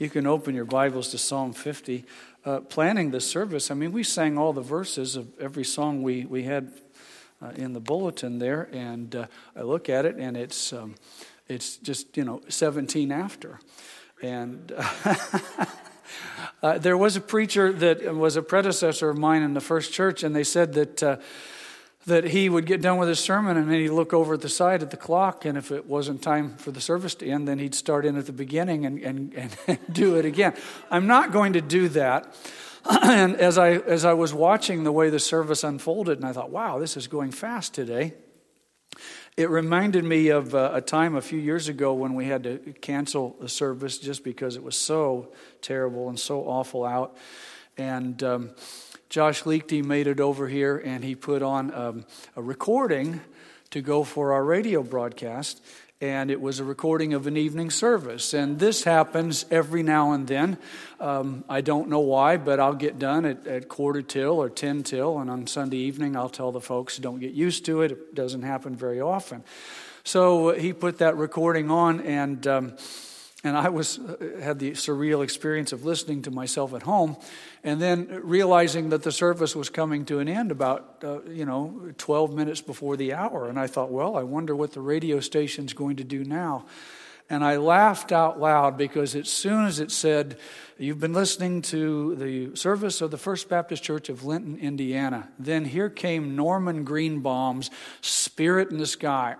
You can open your Bibles to Psalm 50. Planning this service, we sang all the verses of every song we had in the bulletin there, and I look at it, and it's just 17 after, and there was a preacher that was a predecessor of mine in the first church, and they said that he would get done with his sermon and then he'd look over at the side at the clock, and if it wasn't time for the service to end, then he'd start in at the beginning and do it again. I'm not going to do that. And as I was watching the way the service unfolded, and I thought, wow, this is going fast today, it reminded me of a time a few years ago when we had to cancel the service just because it was so terrible and so awful out. And Josh Leakty made it over here, and he put on a recording to go for our radio broadcast, and it was a recording of an evening service. And this happens every now and then. I don't know why, but I'll get done at 1:45 or 10 till, and on Sunday evening I'll tell the folks, don't get used to it. It doesn't happen very often. So he put that recording on, and I had the surreal experience of listening to myself at home, and then realizing that the service was coming to an end about 12 minutes before the hour. And I thought, well, I wonder what the radio station's going to do now. And I laughed out loud because as soon as it said, "You've been listening to the service of the First Baptist Church of Linton, Indiana," then here came Norman Greenbaum's "Spirit in the Sky."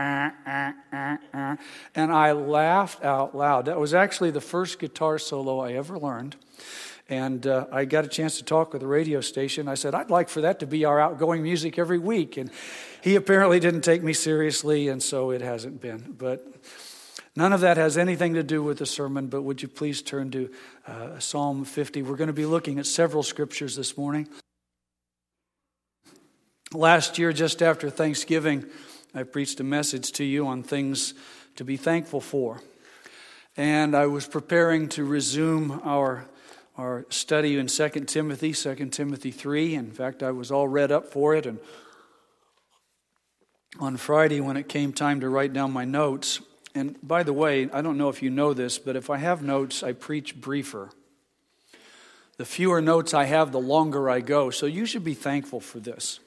And I laughed out loud. That was actually the first guitar solo I ever learned. And I got a chance to talk with the radio station. I said, I'd like for that to be our outgoing music every week. And he apparently didn't take me seriously, and so it hasn't been. But none of that has anything to do with the sermon, but would you please turn to Psalm 50. We're going to be looking at several scriptures this morning. Last year, just after Thanksgiving, I preached a message to you on things to be thankful for. And I was preparing to resume our study in 2 Timothy 3. In fact, I was all read up for it. And on Friday, when it came time to write down my notes, and by the way, I don't know if you know this, but if I have notes, I preach briefer. The fewer notes I have, the longer I go. So you should be thankful for this.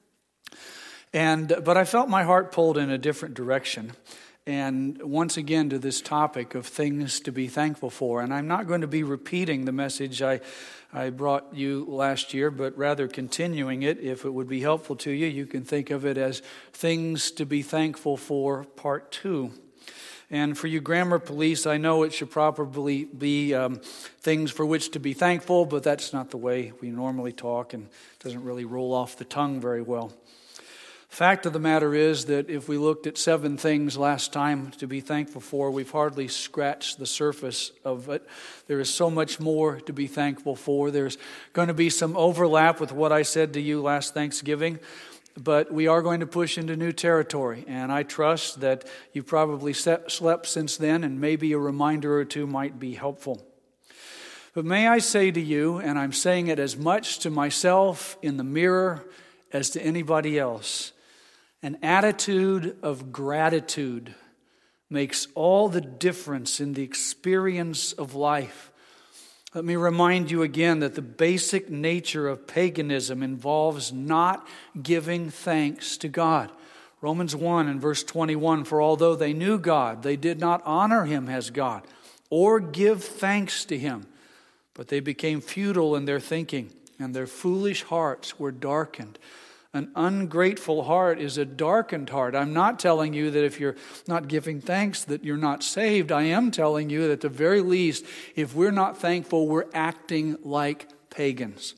But I felt my heart pulled in a different direction. And once again to this topic of things to be thankful for. And I'm not going to be repeating the message I brought you last year, but rather continuing it. If it would be helpful to you, you can think of it as Things to be Thankful for, Part 2. And for you grammar police, I know it should probably be things for which to be thankful, but that's not the way we normally talk, and it doesn't really roll off the tongue very well. Fact of the matter is that if we looked at 7 things last time to be thankful for, we've hardly scratched the surface of it. There is so much more to be thankful for. There's going to be some overlap with what I said to you last Thanksgiving, but we are going to push into new territory, and I trust that you've probably slept since then, and maybe a reminder or two might be helpful. But may I say to you, and I'm saying it as much to myself in the mirror as to anybody else, an attitude of gratitude makes all the difference in the experience of life. Let me remind you again that the basic nature of paganism involves not giving thanks to God. Romans 1 and verse 21, "For although they knew God, they did not honor him as God or give thanks to him, but they became futile in their thinking, and their foolish hearts were darkened." An ungrateful heart is a darkened heart. I'm not telling you that if you're not giving thanks that you're not saved. I am telling you that at the very least, if we're not thankful, we're acting like pagans.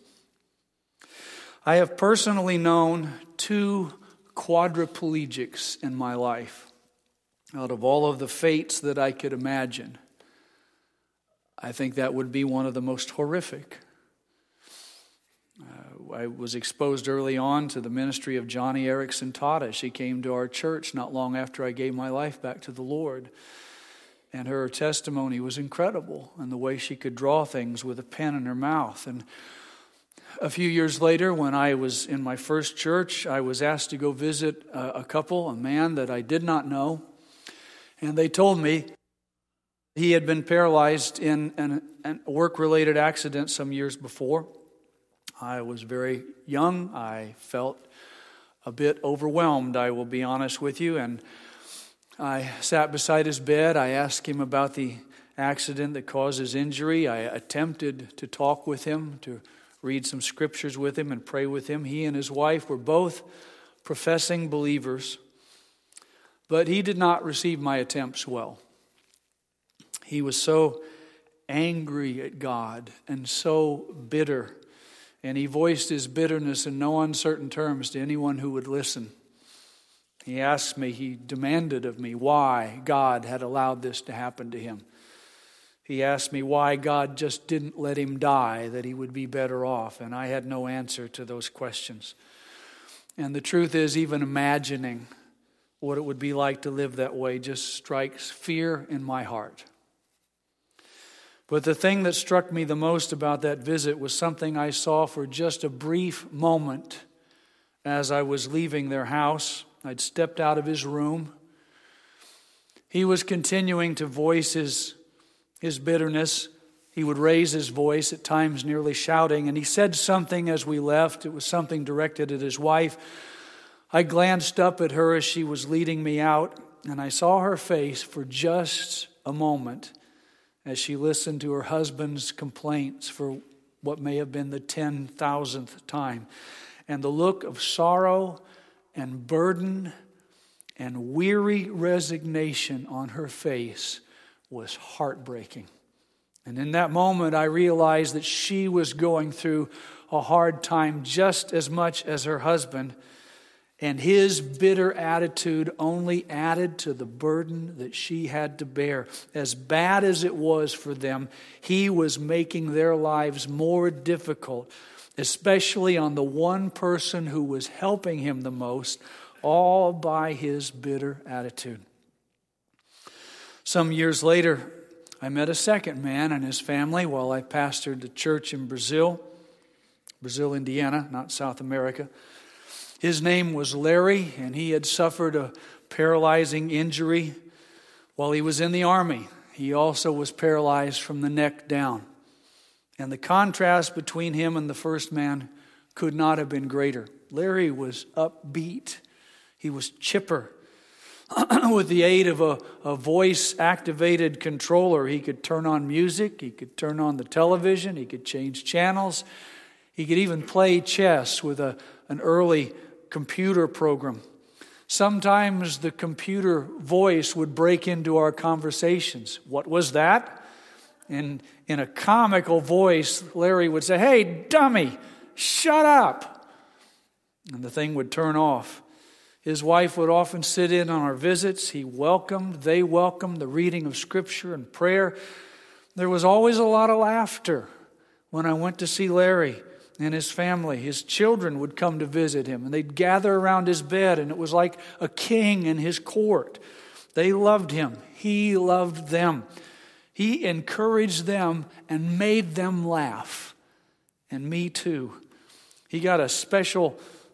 I have personally known 2 quadriplegics in my life. Out of all of the fates that I could imagine, I think that would be one of the most horrific. I was exposed early on to the ministry of Johnny Erickson Tata. She came to our church not long after I gave my life back to the Lord. And her testimony was incredible, and the way she could draw things with a pen in her mouth. And a few years later, when I was in my first church, I was asked to go visit a couple, a man that I did not know. And they told me He had been paralyzed in a work-related accident some years before. I was very young. I felt a bit overwhelmed, I will be honest with you, and I sat beside his bed. I asked him about the accident that caused his injury. I attempted to talk with him, to read some scriptures with him and pray with him. He and his wife were both professing believers, but he did not receive my attempts well. He was so angry at God and so bitter, and he voiced his bitterness in no uncertain terms to anyone who would listen. He asked me, he demanded of me why God had allowed this to happen to him. He asked me why God just didn't let him die, that he would be better off, and I had no answer to those questions. And the truth is, even imagining what it would be like to live that way just strikes fear in my heart. But the thing that struck me the most about that visit was something I saw for just a brief moment as I was leaving their house. I'd stepped out of his room. He was continuing to voice his bitterness. He would raise his voice, at times nearly shouting, and he said something as we left. It was something directed at his wife. I glanced up at her as she was leading me out, and I saw her face for just a moment as she listened to her husband's complaints for what may have been the 10,000th time. And the look of sorrow and burden and weary resignation on her face was heartbreaking. And in that moment, I realized that she was going through a hard time just as much as her husband, and his bitter attitude only added to the burden that she had to bear. As bad as it was for them, he was making their lives more difficult, especially on the one person who was helping him the most, all by his bitter attitude. Some years later, I met a second man and his family while I pastored the church in Brazil, Indiana, not South America. His name was Larry, and he had suffered a paralyzing injury while he was in the army. He also was paralyzed from the neck down. And the contrast between him and the first man could not have been greater. Larry was upbeat. He was chipper. With the aid of a voice-activated controller, he could turn on music, he could turn on the television, he could change channels. He could even play chess with an early computer program. Sometimes the computer voice would break into our conversations. What was that? In a comical voice, Larry would say, "Hey, dummy, shut up." And the thing would turn off. His wife would often sit in on our visits. They welcomed the reading of Scripture and prayer. There was always a lot of laughter when I went to see Larry and his family. His children would come to visit him, and they'd gather around his bed, and it was like a king in his court. They loved him. He loved them. He encouraged them and made them laugh. And me too. He got a special,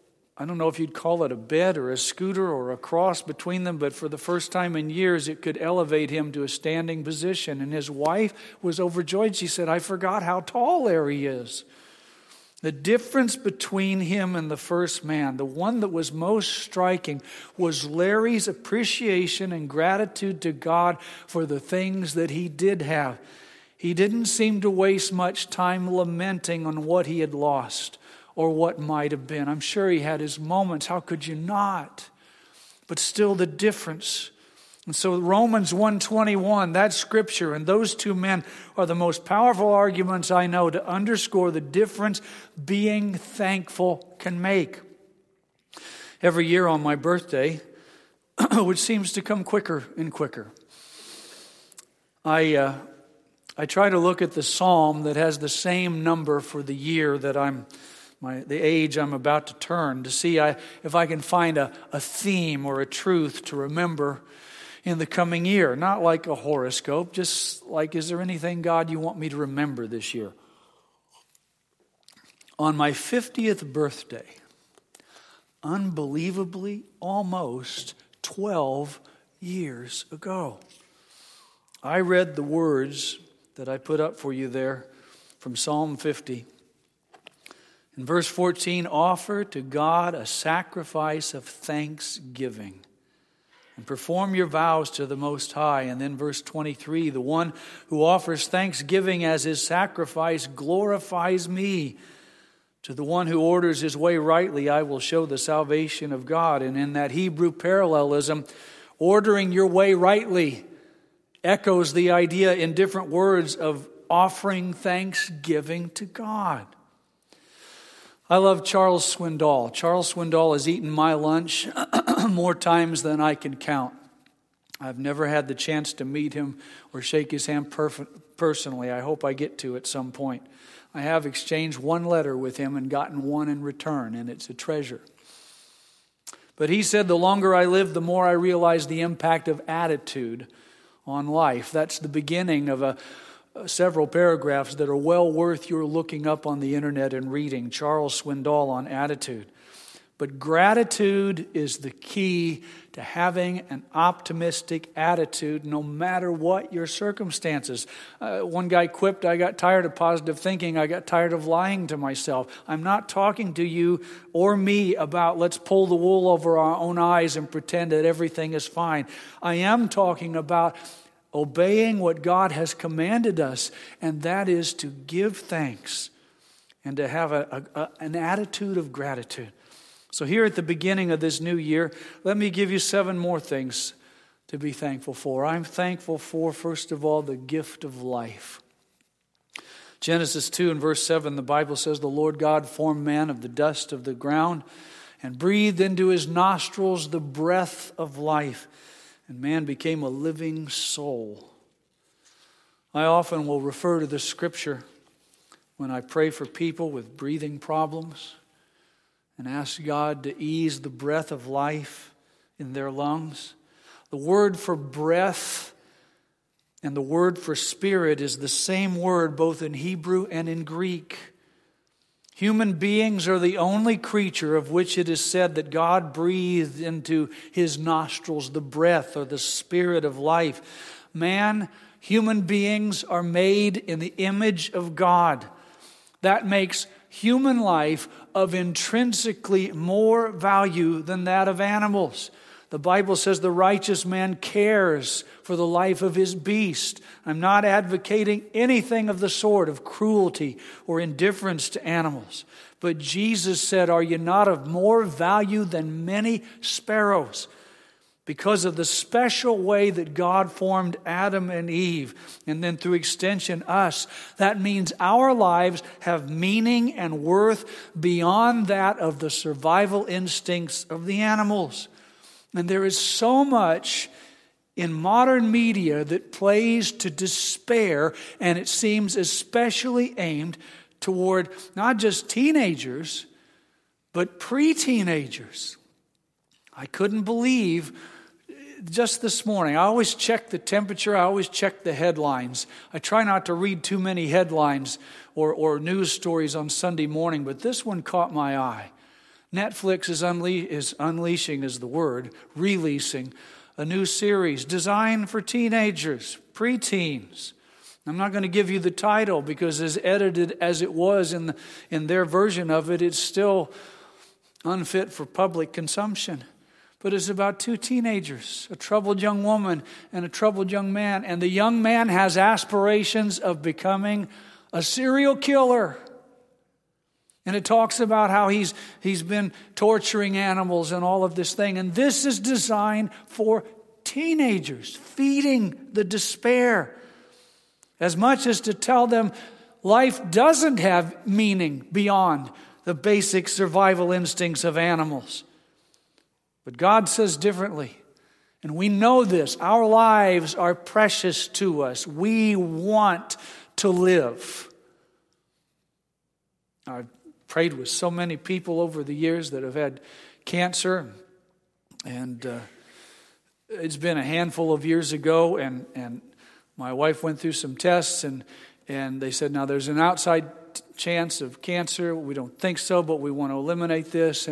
I don't know if you'd call it a bed or a scooter or a cross between them, but for the first time in years, it could elevate him to a standing position. And his wife was overjoyed. She said, "I forgot how tall Larry is." The difference between him and the first man, the one that was most striking, was Larry's appreciation and gratitude to God for the things that he did have. He didn't seem to waste much time lamenting on what he had lost or what might have been. I'm sure he had his moments. How could you not? But still the difference. And so Romans 1:21, that scripture, and those two men are the most powerful arguments I know to underscore the difference being thankful can make. Every year on my birthday, which seems to come quicker and quicker, I try to look at the psalm that has the same number for the year that the age I'm about to turn, to see if I can find a theme or a truth to remember in the coming year. Not like a horoscope, just like, is there anything, God, you want me to remember this year? On my 50th birthday, unbelievably, almost 12 years ago, I read the words that I put up for you there from Psalm 50. In verse 14, offer to God a sacrifice of thanksgiving and perform your vows to the Most High. And then verse 23, the one who offers thanksgiving as his sacrifice glorifies me. To the one who orders his way rightly, I will show the salvation of God. And in that Hebrew parallelism, ordering your way rightly echoes the idea in different words of offering thanksgiving to God. I love Charles Swindoll. Charles Swindoll has eaten my lunch more times than I can count. I've never had the chance to meet him or shake his hand personally. I hope I get to at some point. I have exchanged one letter with him and gotten one in return, and it's a treasure. But he said, the longer I live, the more I realize the impact of attitude on life. That's the beginning of several paragraphs that are well worth your looking up on the internet and reading. Charles Swindoll on attitude. But gratitude is the key to having an optimistic attitude no matter what your circumstances. One guy quipped, I got tired of positive thinking. I got tired of lying to myself. I'm not talking to you or me about let's pull the wool over our own eyes and pretend that everything is fine. I am talking about obeying what God has commanded us, and that is to give thanks and to have an attitude of gratitude. So here at the beginning of this new year, let me give you 7 more things to be thankful for. I'm thankful for, first of all, the gift of life. Genesis 2 and verse 7, the Bible says, the Lord God formed man of the dust of the ground and breathed into his nostrils the breath of life, and man became a living soul. I often will refer to the scripture when I pray for people with breathing problems and ask God to ease the breath of life in their lungs. The word for breath and the word for spirit is the same word both in Hebrew and in Greek. Human beings are the only creature of which it is said that God breathed into his nostrils the breath or the spirit of life. Human beings are made in the image of God. That makes human life of intrinsically more value than that of animals. The Bible says the righteous man cares for the life of his beast. I'm not advocating anything of the sort of cruelty or indifference to animals. But Jesus said, are you not of more value than many sparrows? Because of the special way that God formed Adam and Eve, and then through extension us, that means our lives have meaning and worth beyond that of the survival instincts of the animals. And there is so much in modern media that plays to despair, and it seems especially aimed toward not just teenagers, but pre-teenagers. I couldn't believe just this morning, I always check the temperature, I always check the headlines. I try not to read too many headlines or news stories on Sunday morning, but this one caught my eye. Netflix is unleashing is the word, releasing a new series designed for teenagers, preteens. I'm not going to give you the title because as edited as it was in their version of it, it's still unfit for public consumption. But it's about 2 teenagers, a troubled young woman and a troubled young man. And the young man has aspirations of becoming a serial killer. And it talks about how he's been torturing animals and all of this thing. And this is designed for teenagers, feeding the despair. As much as to tell them life doesn't have meaning beyond the basic survival instincts of animals. But God says differently. And we know this. Our lives are precious to us. We want to live. I've prayed with so many people over the years that have had cancer. And it's been a handful of years ago. And my wife went through some tests. And they said, now there's an outside chance of cancer. We don't think so, but we want to eliminate this. And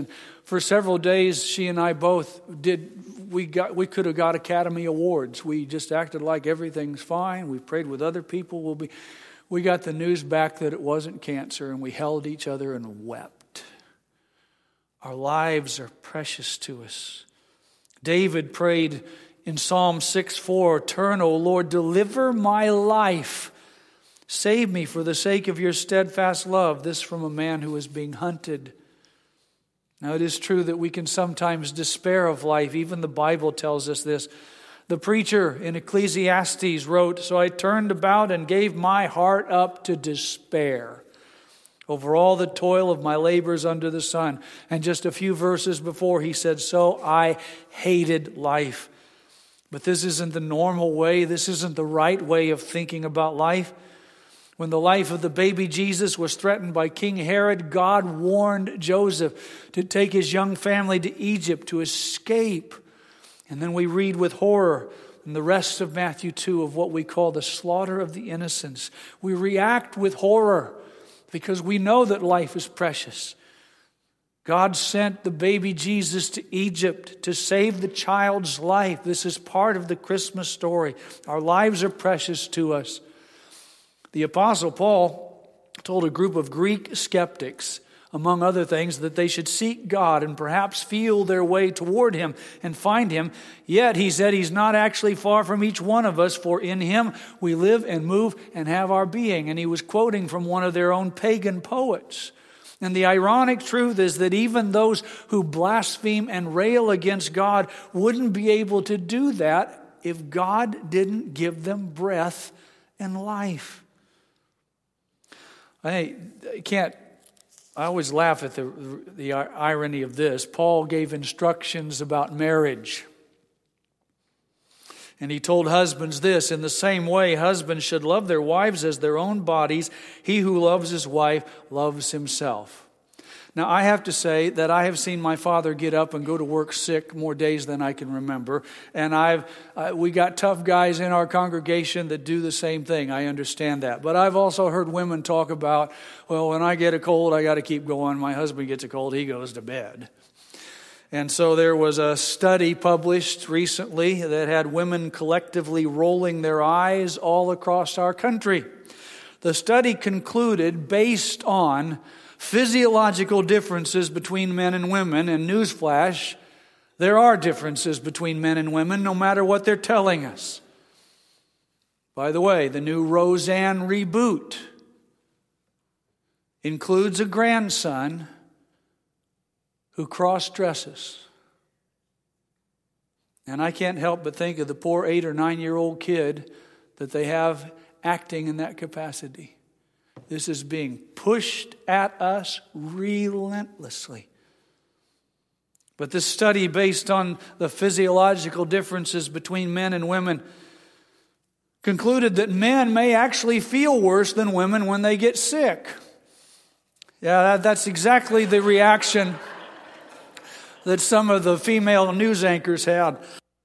for several days, she and I both we could have got Academy Awards. We just acted like everything's fine. We prayed with other people. We got the news back that it wasn't cancer, and we held each other and wept. Our lives are precious to us. David prayed in Psalm 6:4, "Turn, O Lord, deliver my life. Save me for the sake of your steadfast love." This from a man who was being hunted. Now, it is true that we can sometimes despair of life. Even the Bible tells us this. The preacher in Ecclesiastes wrote, "So I turned about and gave my heart up to despair over all the toil of my labors under the sun." And just a few verses before, he said, "So I hated life." But this isn't the normal way. This isn't the right way of thinking about life. When the life of the baby Jesus was threatened by King Herod, God warned Joseph to take his young family to Egypt to escape. And then we read with horror in the rest of Matthew 2 of what we call the slaughter of the innocents. We react with horror because we know that life is precious. God sent the baby Jesus to Egypt to save the child's life. This is part of the Christmas story. Our lives are precious to us. The Apostle Paul told a group of Greek skeptics, among other things, that they should seek God and perhaps feel their way toward Him and find Him. Yet, he said, He's not actually far from each one of us, for in Him we live and move and have our being. And he was quoting from one of their own pagan poets. And the ironic truth is that even those who blaspheme and rail against God wouldn't be able to do that if God didn't give them breath and life. I always laugh at the irony of this. Paul gave instructions about marriage. And he told husbands this: "In the same way, husbands should love their wives as their own bodies. He who loves his wife loves himself." Now, I have to say that I have seen my father get up and go to work sick more days than I can remember. And we got tough guys in our congregation that do the same thing. I understand that. But I've also heard women talk about, well, when I get a cold, I got to keep going. My husband gets a cold, he goes to bed. And so there was a study published recently that had women collectively rolling their eyes all across our country. The study concluded, based on physiological differences between men and women, and newsflash, there are differences between men and women no matter what they're telling us. By the way, the new Roseanne reboot includes a grandson who cross-dresses. And I can't help but think of the poor 8 or 9-year-old kid that they have acting in that capacity. This is being pushed at us relentlessly. But this study, based on the physiological differences between men and women, concluded that men may actually feel worse than women when they get sick. Yeah, that's exactly the reaction that some of the female news anchors had.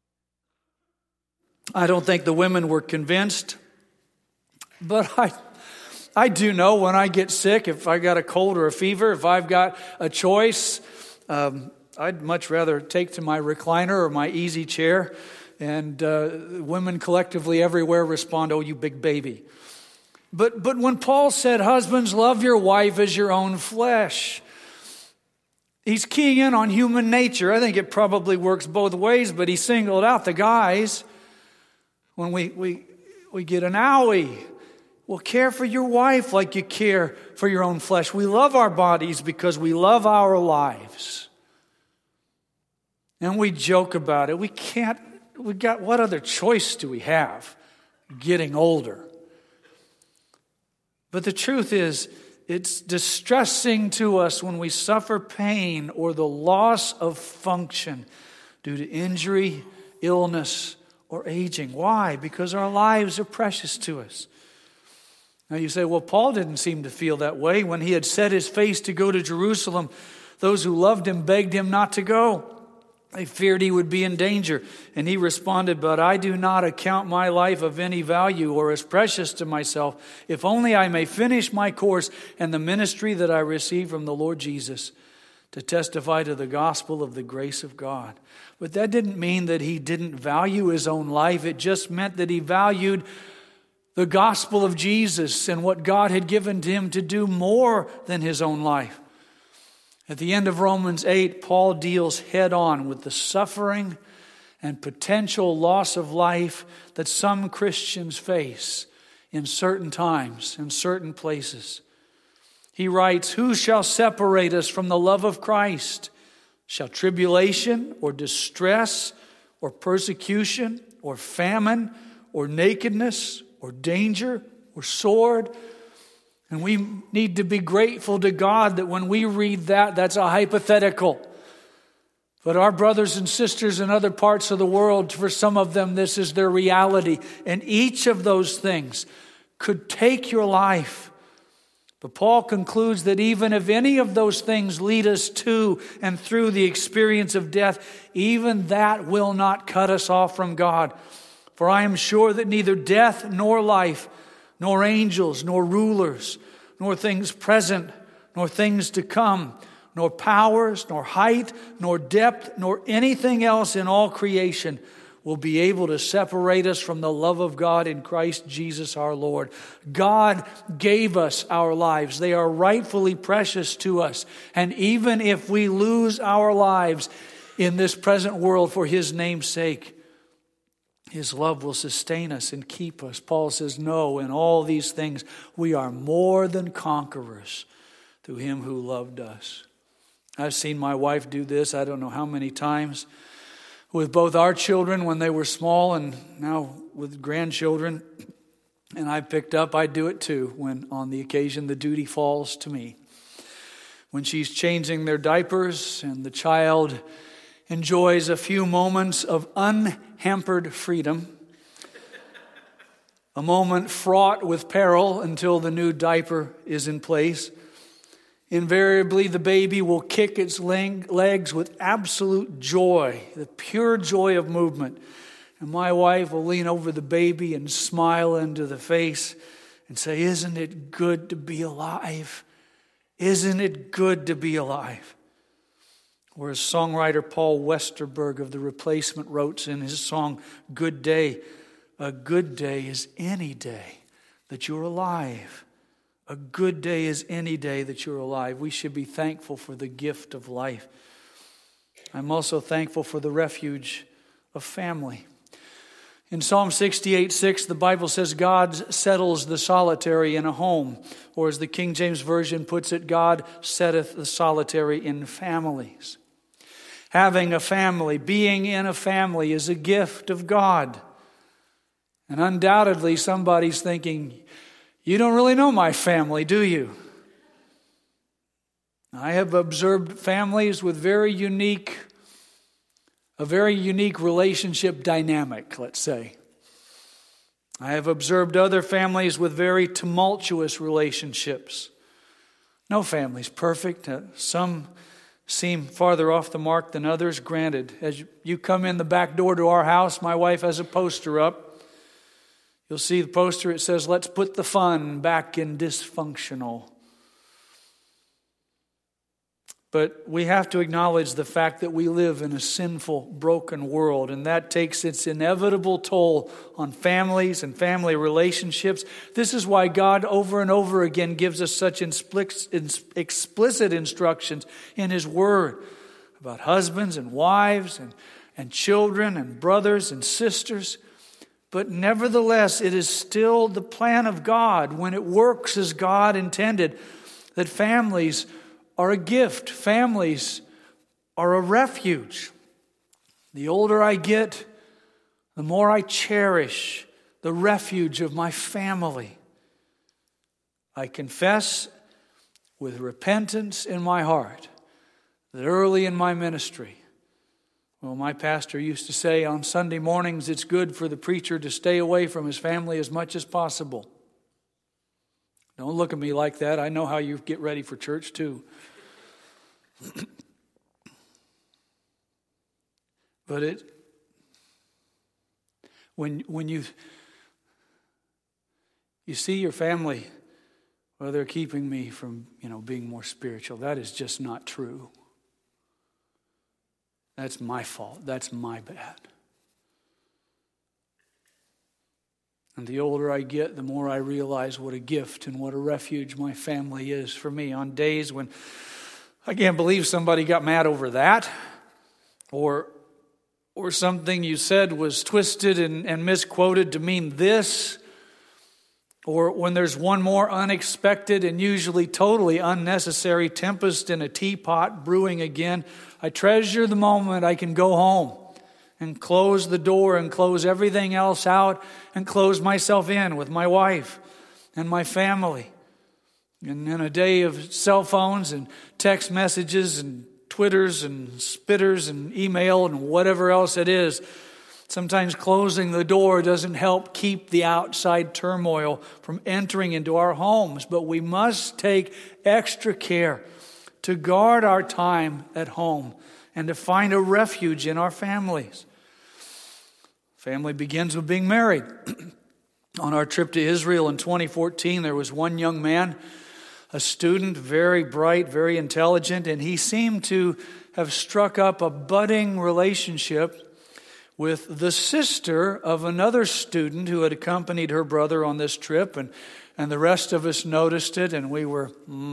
I don't think the women were convinced, but I do know when I get sick, if I got a cold or a fever, if I've got a choice, I'd much rather take to my recliner or my easy chair. And women collectively everywhere respond, "Oh, you big baby." But when Paul said, "Husbands, love your wife as your own flesh," he's keying in on human nature. I think it probably works both ways, but he singled out the guys. When we get an owie, well, care for your wife like you care for your own flesh. We love our bodies because we love our lives. And we joke about it. What other choice do we have? Getting older. But the truth is, it's distressing to us when we suffer pain or the loss of function due to injury, illness, or aging. Why? Because our lives are precious to us. Now you say, well, Paul didn't seem to feel that way. When he had set his face to go to Jerusalem, those who loved him begged him not to go. They feared he would be in danger. And he responded, "But I do not account my life of any value or as precious to myself, if only I may finish my course and the ministry that I received from the Lord Jesus, to testify to the gospel of the grace of God. But that didn't mean that he didn't value his own life. It just meant that he valued the gospel of Jesus and what God had given to him to do more than his own life. At the end of Romans 8, Paul deals head on with the suffering and potential loss of life that some Christians face in certain times, in certain places. He writes, "Who shall separate us from the love of Christ? Shall tribulation or distress or persecution or famine or nakedness or danger or sword?" And we need to be grateful to God that when we read that, that's a hypothetical. But our brothers and sisters in other parts of the world, for some of them, this is their reality. And each of those things could take your life. But Paul concludes that even if any of those things lead us to and through the experience of death, even that will not cut us off from God. For I am sure that neither death nor life, nor angels, nor rulers, nor things present, nor things to come, nor powers, nor height, nor depth, nor anything else in all creation will be able to separate us from the love of God in Christ Jesus our Lord. God gave us our lives. They are rightfully precious to us. And even if we lose our lives in this present world for His name's sake, His love will sustain us and keep us. Paul says, no, in all these things we are more than conquerors through Him who loved us. I've seen my wife do this, I don't know how many times, with both our children when they were small and now with grandchildren. And I picked up, I do it too, when on the occasion the duty falls to me. When she's changing their diapers and the child enjoys a few moments of unhampered freedom, a moment fraught with peril until the new diaper is in place, invariably the baby will kick its legs with absolute joy, the pure joy of movement. And my wife will lean over the baby and smile into the face and say, "Isn't it good to be alive? Isn't it good to be alive?" Or as songwriter Paul Westerberg of The Replacement wrote in his song, "Good Day," a good day is any day that you're alive. A good day is any day that you're alive. We should be thankful for the gift of life. I'm also thankful for the refuge of family. In Psalm 68:6, the Bible says, God settles the solitary in a home. Or as the King James Version puts it, God setteth the solitary in families. Having a family, being in a family is a gift of God. And undoubtedly somebody's thinking, you don't really know my family, do you? I have observed families with a very unique relationship dynamic, let's say. I have observed other families with very tumultuous relationships. No family's perfect. Some seem farther off the mark than others. Granted, as you come in the back door to our house, my wife has a poster up. You'll see the poster, it says, "Let's put the fun back in dysfunctional." But we have to acknowledge the fact that we live in a sinful, broken world, and that takes its inevitable toll on families and family relationships. This is why God over and over again gives us such explicit instructions in His Word about husbands and wives and children and brothers and sisters. But nevertheless, it is still the plan of God, when it works as God intended, that families are a gift. Families are a refuge. The older I get, the more I cherish the refuge of my family. I confess with repentance in my heart that early in my ministry, well, my pastor used to say on Sunday mornings, it's good for the preacher to stay away from his family as much as possible. Don't look at me like that. I know how you get ready for church too. But when you see your family, well, they're keeping me from being more spiritual. That is just not true. That's my fault. That's my bad. And the older I get, the more I realize what a gift and what a refuge my family is for me. On days when I can't believe somebody got mad over that, or something you said was twisted and misquoted to mean this, or when there's one more unexpected and usually totally unnecessary tempest in a teapot brewing again, I treasure the moment I can go home and close the door and close everything else out and close myself in with my wife and my family. And in a day of cell phones and text messages and Twitters and spitters and email and whatever else it is, sometimes closing the door doesn't help keep the outside turmoil from entering into our homes. But we must take extra care to guard our time at home and to find a refuge in our families. Family begins with being married. On our trip to Israel in 2014, there was one young man, a student, very bright, very intelligent, and he seemed to have struck up a budding relationship with the sister of another student who had accompanied her brother on this trip, and the rest of us noticed it, and we were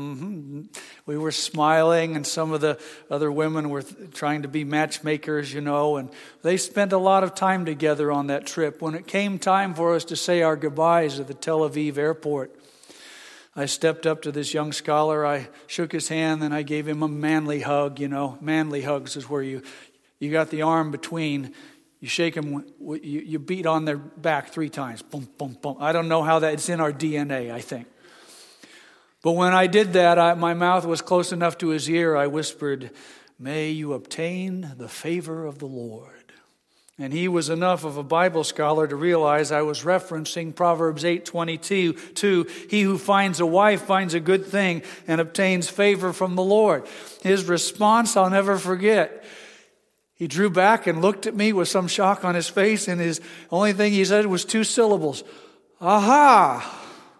smiling, and some of the other women were trying to be matchmakers, and they spent a lot of time together on that trip. When it came time for us to say our goodbyes at the Tel Aviv airport, I stepped up to this young scholar, I shook his hand, and I gave him a manly hug. Manly hugs is where you got the arm between. You shake them, you beat on their back 3 times. Boom, boom, boom. I don't know how that, it's in our DNA, I think. But when I did that, my mouth was close enough to his ear. I whispered, "May you obtain the favor of the Lord." And he was enough of a Bible scholar to realize I was referencing Proverbs 8:22. He who finds a wife finds a good thing and obtains favor from the Lord. His response I'll never forget. He drew back and looked at me with some shock on his face, and his only thing he said was 2 syllables. Aha!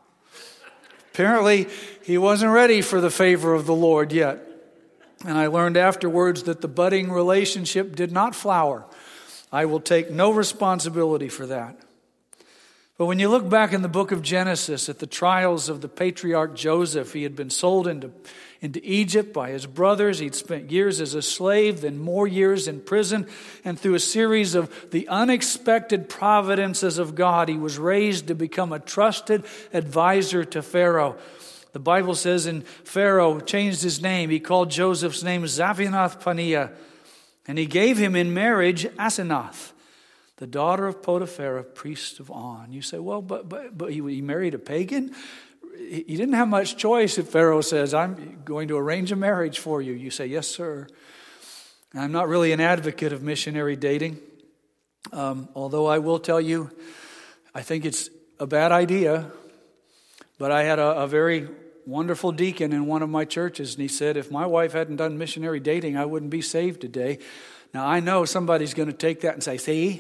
Apparently, he wasn't ready for the favor of the Lord yet. And I learned afterwards that the budding relationship did not flower. I will take no responsibility for that. But when you look back in the book of Genesis at the trials of the patriarch Joseph, he had been sold into Egypt by his brothers. He'd spent years as a slave, then more years in prison. And through a series of the unexpected providences of God, he was raised to become a trusted advisor to Pharaoh. The Bible says in Pharaoh changed his name. He called Joseph's name Zaphenath-Paneah. And he gave him in marriage Asenath, the daughter of Potiphar, priest of On. You say, well, but he married a pagan? He didn't have much choice if Pharaoh says, "I'm going to arrange a marriage for you." You say, "Yes, sir." And I'm not really an advocate of missionary dating, although I will tell you, I think it's a bad idea. But I had a very wonderful deacon in one of my churches, and he said, if my wife hadn't done missionary dating, I wouldn't be saved today. Now, I know somebody's going to take that and say, see?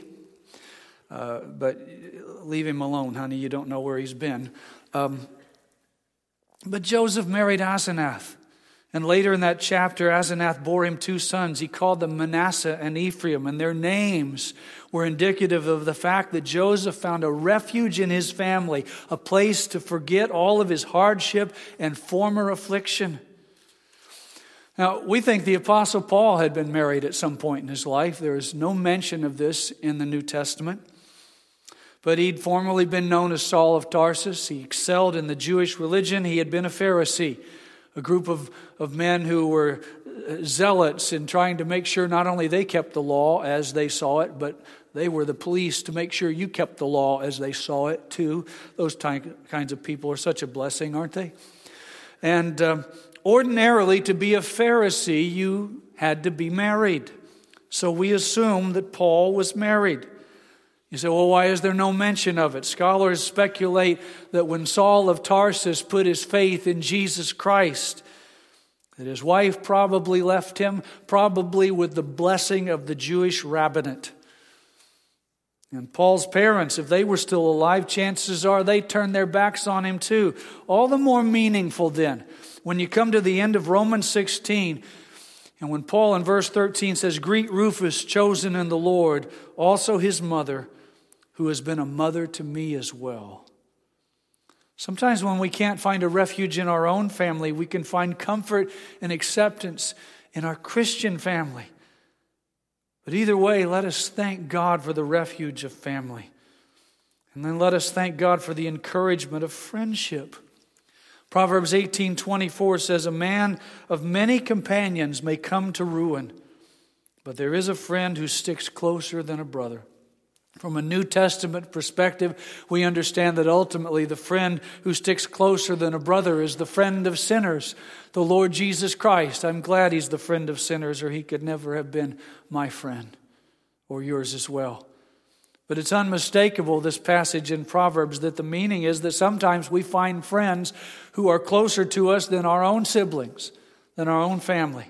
But leave him alone, honey. You don't know where he's been. But Joseph married Asenath. And later in that chapter, Asenath bore him 2 sons. He called them Manasseh and Ephraim. And their names were indicative of the fact that Joseph found a refuge in his family, a place to forget all of his hardship and former affliction. Now, we think the Apostle Paul had been married at some point in his life. There is no mention of this in the New Testament. But he'd formerly been known as Saul of Tarsus. He excelled in the Jewish religion. He had been a Pharisee, a group of men who were zealots in trying to make sure not only they kept the law as they saw it, but they were the police to make sure you kept the law as they saw it too. Those kinds of people are such a blessing, aren't they? And ordinarily, to be a Pharisee, you had to be married. So we assume that Paul was married. You say, well, why is there no mention of it? Scholars speculate that when Saul of Tarsus put his faith in Jesus Christ, that his wife probably left him, probably with the blessing of the Jewish rabbinate. And Paul's parents, if they were still alive, chances are they turned their backs on him too. All the more meaningful then, when you come to the end of Romans 16, And when Paul in verse 13 says, "Greet Rufus, chosen in the Lord, also his mother, who has been a mother to me as well." Sometimes when we can't find a refuge in our own family, we can find comfort and acceptance in our Christian family. But either way, let us thank God for the refuge of family. And then let us thank God for the encouragement of friendship. Proverbs 18:24 says, "A man of many companions may come to ruin, but there is a friend who sticks closer than a brother." From a New Testament perspective, we understand that ultimately the friend who sticks closer than a brother is the friend of sinners, the Lord Jesus Christ. I'm glad He's the friend of sinners, or He could never have been my friend, or yours as well. But it's unmistakable, this passage in Proverbs, that the meaning is that sometimes we find friends who are closer to us than our own siblings, than our own family.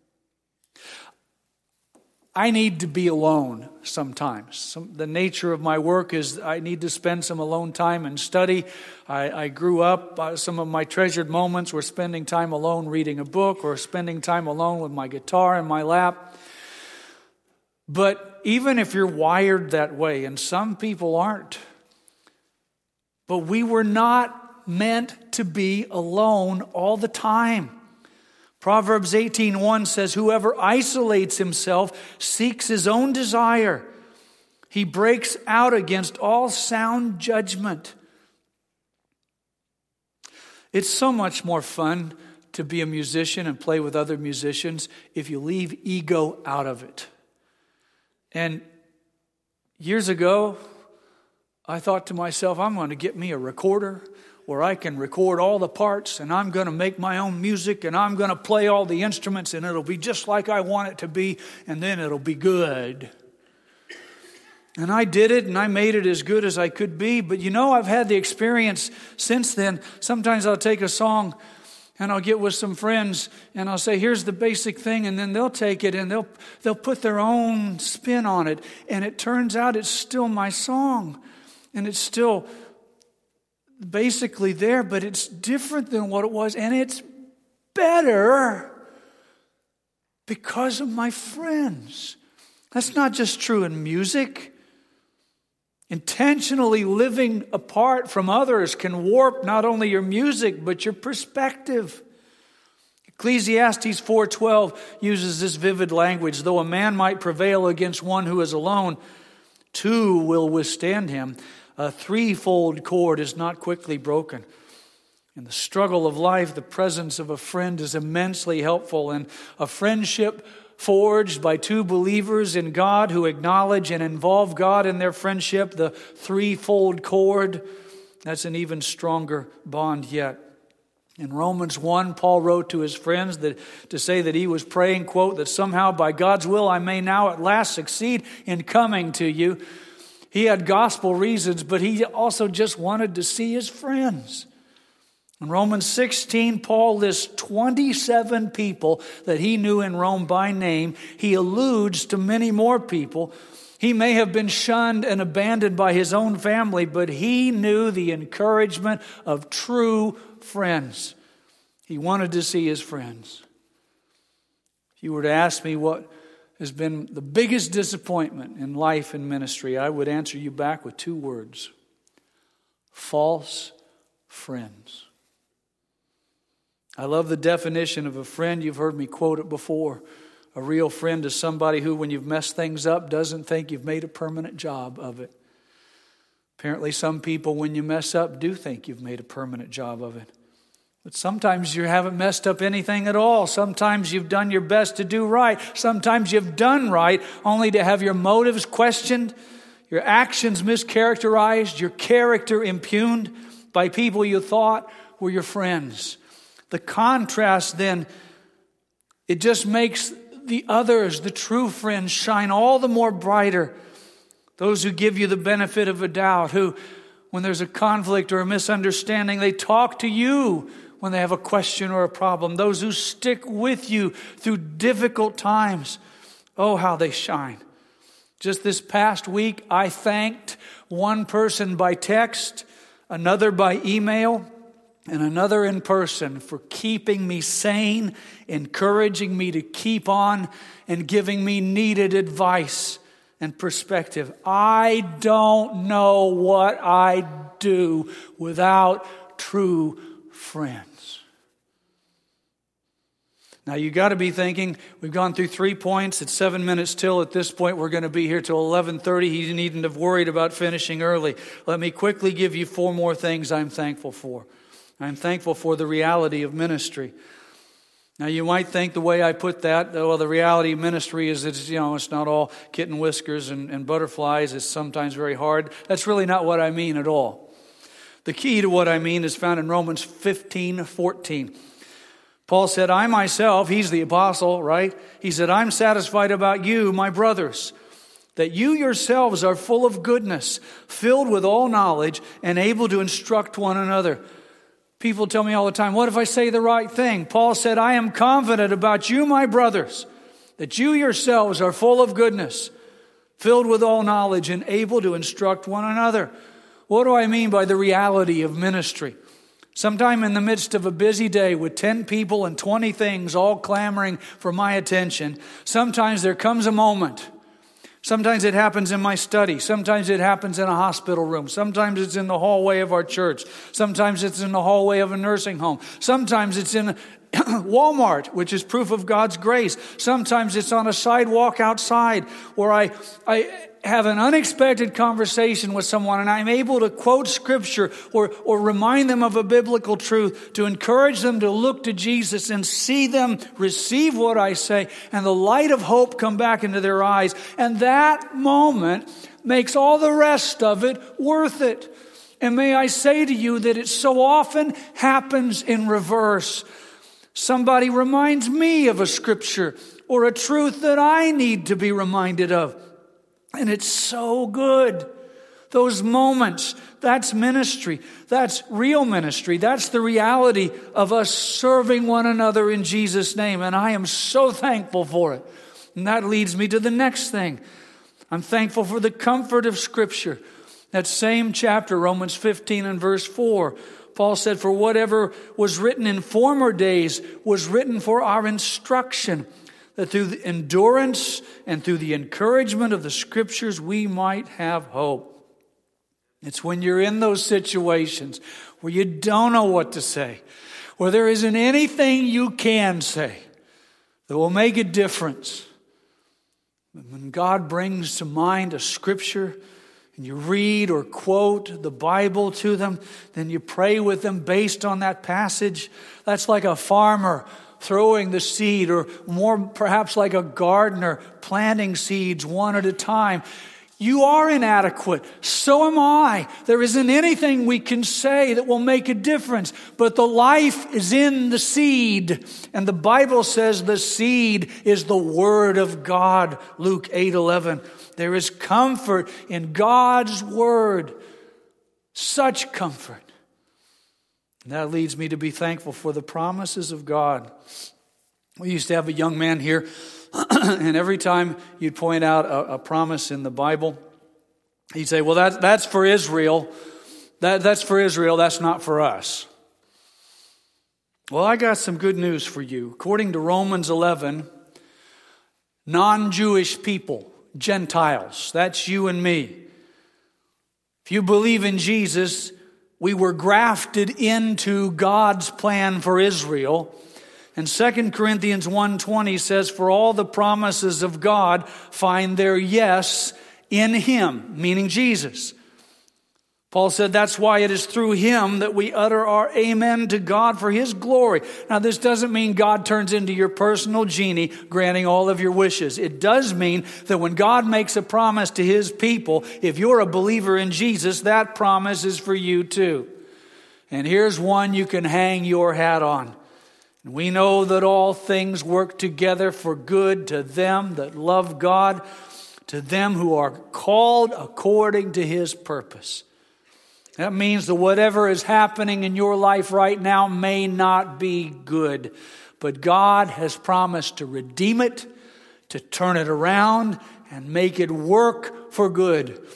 I need to be alone sometimes. The nature of my work is I need to spend some alone time and study. I grew up, some of my treasured moments were spending time alone reading a book or spending time alone with my guitar in my lap. But even if you're wired that way, and some people aren't, but we were not meant to be alone all the time. Proverbs 18:1 says, "Whoever isolates himself seeks his own desire. He breaks out against all sound judgment." It's so much more fun to be a musician and play with other musicians if you leave ego out of it. And years ago, I thought to myself, I'm going to get me a recorder where I can record all the parts, and I'm going to make my own music, and I'm going to play all the instruments, and it'll be just like I want it to be, and then it'll be good. And I did it, and I made it as good as I could be. But I've had the experience since then. Sometimes I'll take a song, and I'll get with some friends, and I'll say, here's the basic thing, and then they'll take it, and they'll put their own spin on it. And it turns out it's still my song, and it's still basically there, but it's different than what it was, and it's better because of my friends. That's not just true in music. Intentionally living apart from others can warp not only your music, but your perspective. Ecclesiastes 4:12 uses this vivid language. "Though a man might prevail against one who is alone, two will withstand him. A threefold cord is not quickly broken." In the struggle of life, the presence of a friend is immensely helpful. And a friendship forged by two believers in God who acknowledge and involve God in their friendship, the threefold cord, that's an even stronger bond yet. In Romans 1, Paul wrote to his friends to say that he was praying, quote, "that somehow by God's will I may now at last succeed in coming to you." He had gospel reasons, but he also just wanted to see his friends. In Romans 16, Paul lists 27 people that he knew in Rome by name. He alludes to many more people. He may have been shunned and abandoned by his own family, but he knew the encouragement of true friends. He wanted to see his friends. If you were to ask me what has been the biggest disappointment in life and ministry, I would answer you back with two words: false friends. I love the definition of a friend. You've heard me quote it before. A real friend is somebody who, when you've messed things up, doesn't think you've made a permanent job of it. Apparently, some people, when you mess up, do think you've made a permanent job of it. But sometimes you haven't messed up anything at all. Sometimes you've done your best to do right. Sometimes you've done right only to have your motives questioned, your actions mischaracterized, your character impugned by people you thought were your friends. The contrast then, it just makes the others, the true friends, shine all the more brighter. Those who give you the benefit of a doubt, who, when there's a conflict or a misunderstanding, they talk to you when they have a question or a problem. Those who stick with you through difficult times. Oh, how they shine. Just this past week, I thanked one person by text, another by email, and another in person for keeping me sane, encouraging me to keep on, and giving me needed advice and perspective. I don't know what I'd do without true friends. Now you got to be thinking, we've gone through 3 points. It's 7 minutes till. At this point, we're going to be here till 11:30. He needn't have worried about finishing early. Let me quickly give you 4 more things I'm thankful for. I'm thankful for the reality of ministry. Now you might think the way I put that, well, the reality of ministry is it's not all kitten whiskers and butterflies. It's sometimes very hard. That's really not what I mean at all. The key to what I mean is found in Romans 15:14. Paul said, I myself, he's the apostle, right? He said, I'm satisfied about you, my brothers, that you yourselves are full of goodness, filled with all knowledge, and able to instruct one another. People tell me all the time, what if I say the right thing? Paul said, I am confident about you, my brothers, that you yourselves are full of goodness, filled with all knowledge, and able to instruct one another. What do I mean by the reality of ministry? Sometime in the midst of a busy day with 10 people and 20 things all clamoring for my attention, sometimes there comes a moment. Sometimes it happens in my study. Sometimes it happens in a hospital room. Sometimes it's in the hallway of our church. Sometimes it's in the hallway of a nursing home. Sometimes it's in Walmart, which is proof of God's grace. Sometimes it's on a sidewalk outside where I have an unexpected conversation with someone and I'm able to quote scripture or remind them of a biblical truth to encourage them to look to Jesus and see them receive what I say and the light of hope come back into their eyes. And that moment makes all the rest of it worth it. And may I say to you that it so often happens in reverse. Somebody reminds me of a scripture or a truth that I need to be reminded of. And it's so good. Those moments, that's ministry. That's real ministry. That's the reality of us serving one another in Jesus' name. And I am so thankful for it. And that leads me to the next thing. I'm thankful for the comfort of Scripture. That same chapter, Romans 15 and verse 4, Paul said, for whatever was written in former days was written for our instruction, that through the endurance and through the encouragement of the Scriptures we might have hope. It's when you're in those situations where you don't know what to say, where there isn't anything you can say that will make a difference. When God brings to mind a Scripture and you read or quote the Bible to them, then you pray with them based on that passage. That's like a farmer throwing the seed, or more perhaps like a gardener planting seeds one at a time. You are inadequate. So am I. There isn't anything we can say that will make a difference. But the life is in the seed. And the Bible says the seed is the Word of God. Luke 8:11. There is comfort in God's Word. Such comfort. And that leads me to be thankful for the promises of God. We used to have a young man here, and every time you'd point out a promise in the Bible, he'd say, well, that's for Israel. That's for Israel, that's not for us. Well, I got some good news for you. According to Romans 11, non-Jewish people, Gentiles, that's you and me. If you believe in Jesus, we were grafted into God's plan for Israel. And 2 Corinthians 1:20 says, for all the promises of God find their yes in Him, meaning Jesus. Paul said that's why it is through Him that we utter our amen to God for His glory. Now this doesn't mean God turns into your personal genie granting all of your wishes. It does mean that when God makes a promise to His people, if you're a believer in Jesus, that promise is for you too. And here's one you can hang your hat on. We know that all things work together for good to them that love God, to them who are called according to His purpose. That means that whatever is happening in your life right now may not be good, but God has promised to redeem it, to turn it around, and make it work for good.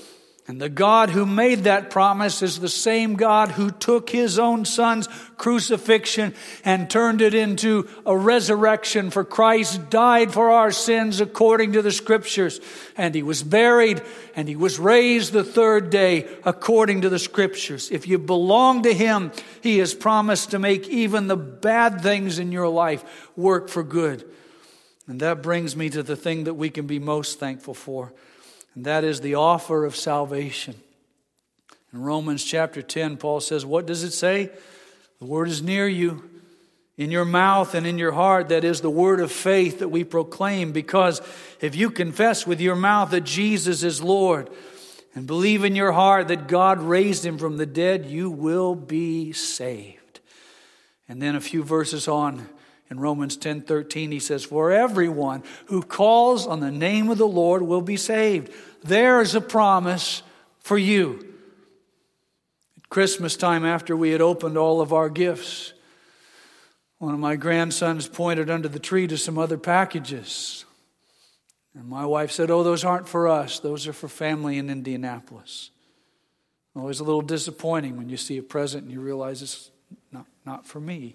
And the God who made that promise is the same God who took His own Son's crucifixion and turned it into a resurrection. For Christ died for our sins according to the Scriptures. And He was buried and He was raised the third day according to the Scriptures. If you belong to Him, He has promised to make even the bad things in your life work for good. And that brings me to the thing that we can be most thankful for. And that is the offer of salvation. In Romans chapter 10, Paul says, what does it say? The word is near you, in your mouth and in your heart. That is the word of faith that we proclaim. Because if you confess with your mouth that Jesus is Lord and believe in your heart that God raised Him from the dead, you will be saved. And then a few verses on, in Romans 10:13, he says, for everyone who calls on the name of the Lord will be saved. There is a promise for you. At Christmas time, after we had opened all of our gifts, one of my grandsons pointed under the tree to some other packages. And my wife said, oh, those aren't for us. Those are for family in Indianapolis. Always a little disappointing when you see a present and you realize it's not for me.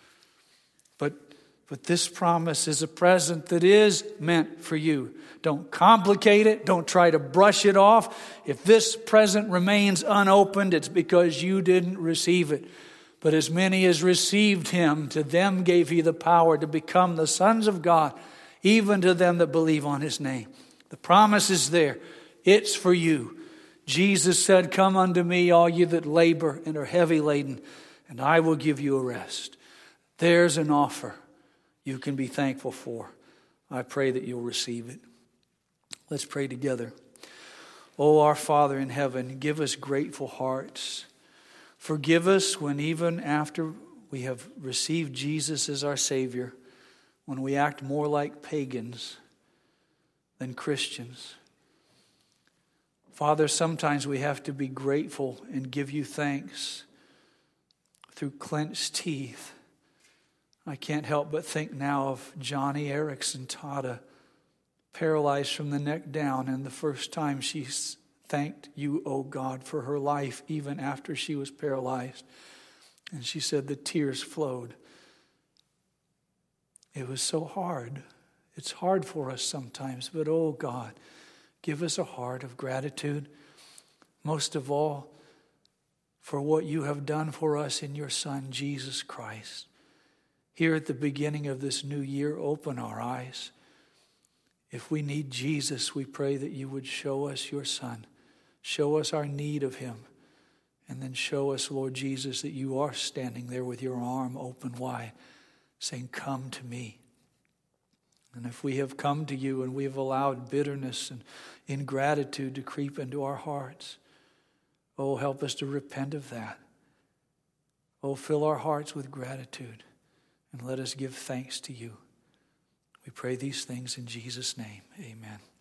But this promise is a present that is meant for you. Don't complicate it. Don't try to brush it off. If this present remains unopened, it's because you didn't receive it. But as many as received Him, to them gave He the power to become the sons of God, even to them that believe on His name. The promise is there. It's for you. Jesus said, come unto me, all you that labor and are heavy laden, and I will give you a rest. There's an offer you can be thankful for. I pray that you'll receive it. Let's pray together. Oh, our Father in heaven, give us grateful hearts. Forgive us when even after we have received Jesus as our Savior, when we act more like pagans than Christians. Father, sometimes we have to be grateful and give you thanks through clenched teeth. I can't help but think now of Johnny Erickson Tata, paralyzed from the neck down, and the first time she thanked you, oh God, for her life, even after she was paralyzed. And she said the tears flowed. It was so hard. It's hard for us sometimes, but oh God, give us a heart of gratitude, most of all for what you have done for us in your Son, Jesus Christ. Here at the beginning of this new year, open our eyes. If we need Jesus, we pray that you would show us your Son. Show us our need of Him. And then show us, Lord Jesus, that you are standing there with your arm open wide, saying, come to me. And if we have come to you and we have allowed bitterness and ingratitude to creep into our hearts, oh, help us to repent of that. Oh, fill our hearts with gratitude. And let us give thanks to you. We pray these things in Jesus' name. Amen.